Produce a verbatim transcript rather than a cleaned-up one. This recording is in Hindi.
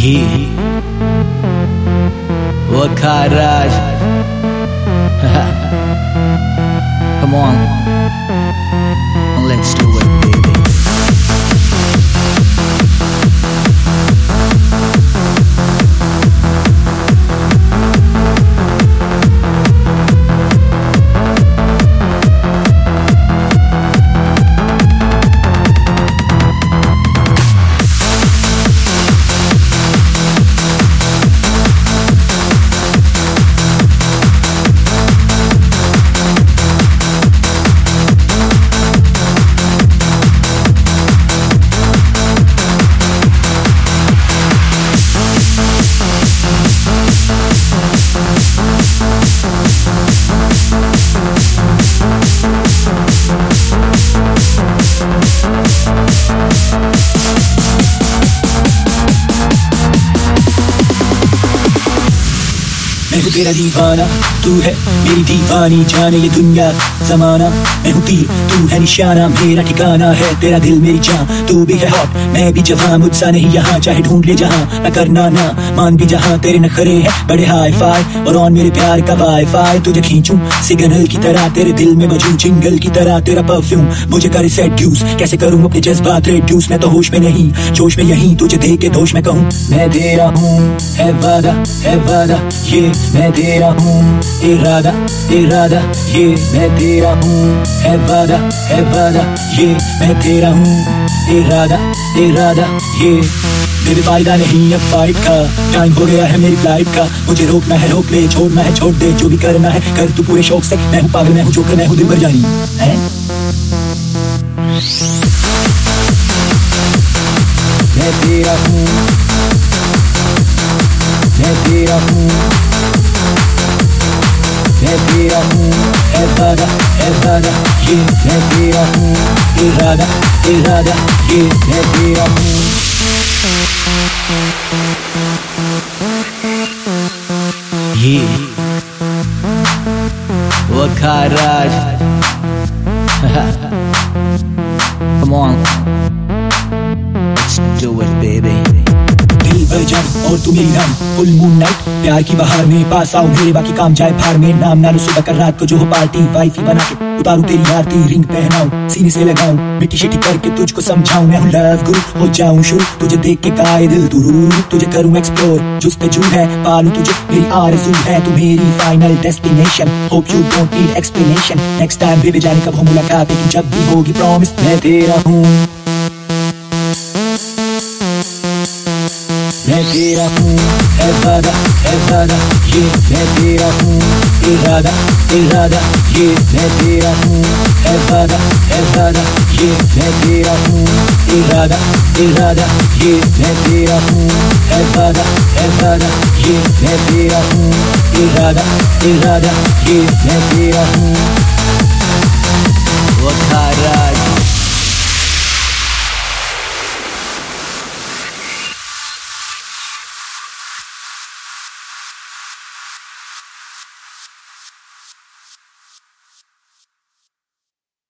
Yeah. Wakaraj. Come on. Let's do it, baby. मैं हूँ तेरा दीवाना, तू है मेरी दीवानी, जाने ये दुनिया जमाना। मैं हूँ तीर, तू है निशाना, मेरा ठिकाना है तेरा दिल मेरी जान। तू भी है हॉट, मैं भी जवां, मुझसा नहीं यहाँ, चाहे ढूंढ ले जहाँ। मैं करना ना मान भी जहाँ, तेरे नखरे हैं बड़े हाई फाई, और ऑन मेरे प्यार का वाई फाई। तुझे खींचूं सिग्नल की तरह, तेरे दिल में बजूं जिंगल की तरह। तेरा परफ्यूम मुझे करे सेड्यूस, कैसे करूँ अपने जज्बात रेड्यूस। मैं तो होश में नहीं, जोश में यहीं, तुझे देख के दोष में कहूँ मैं तेरा हूँ। है वादा, है वादा, ये मैं तेरा हूँ। इरादा, इरादा, ये मैं तेरा हूँ। है वादा, है वादा, ये मैं तेरा हूँ। इरादा, इरादा, ये मेरे फायदा नहीं अब फाइट का, टाइम हो गया है मेरी फ्लाइट का। मुझे रोकना है रोक ले, छोड़ना है छोड़ दे, जो भी करना है कर तू पूरे शौक से। मैं हूँ पागल, मैं हूँ जोकर, मैं हूँ दिल भर जानी है। मैं तेरा हूँ, मैं तेरा हूँ, मैं तेरा हूँ। है वादा, है वादा, ये मैं तेरा हूँ। इरादा, इरादा, ये मैं तेरा हूँ। Yeah. Wakaraj. Come on. Let's do it, baby. दिल भर जाऊं और तू मेरी नाम, फुल मून नाइट प्यार की बहार में पास आओ, मेरे बाकी काम जाए भार में। नाम ना लो सुबह कर रात को जो हो पार्टी, वाइफी बना के उतारूं तेरी आरती। रिंग पहनाऊं सीने से लगाऊं, मिट्टी शिट्टी करके तुझको समझाऊं। मैं हूँ लव गुरु, हो जाऊं शुरू, तुझे देख के काए दिल तू रू। तुझे करूं एक्सप्लोर, जुस्तजू है पालू तुझे, मेरी आरज़ू है तू मेरी final destination. Hope you don't need explanation, next time baby जाने कब हो मुलाकात, लेकिन जब भी होगी प्रॉमिस मैं तेरा हूँ। मैं तेरा हूँ, है वादा, है वादा, ये मैं तेरा हूँ। इरादा, इरादा, ये मैं तेरा हूँ। है वादा, है वादा, ये मैं तेरा हूँ। इरादा, इरादा, ये मैं तेरा हूँ। है वादा, है वादा, ये मैं तेरा हूँ। इरादा, इरादा, ये मैं तेरा हूँ। Wakaraj.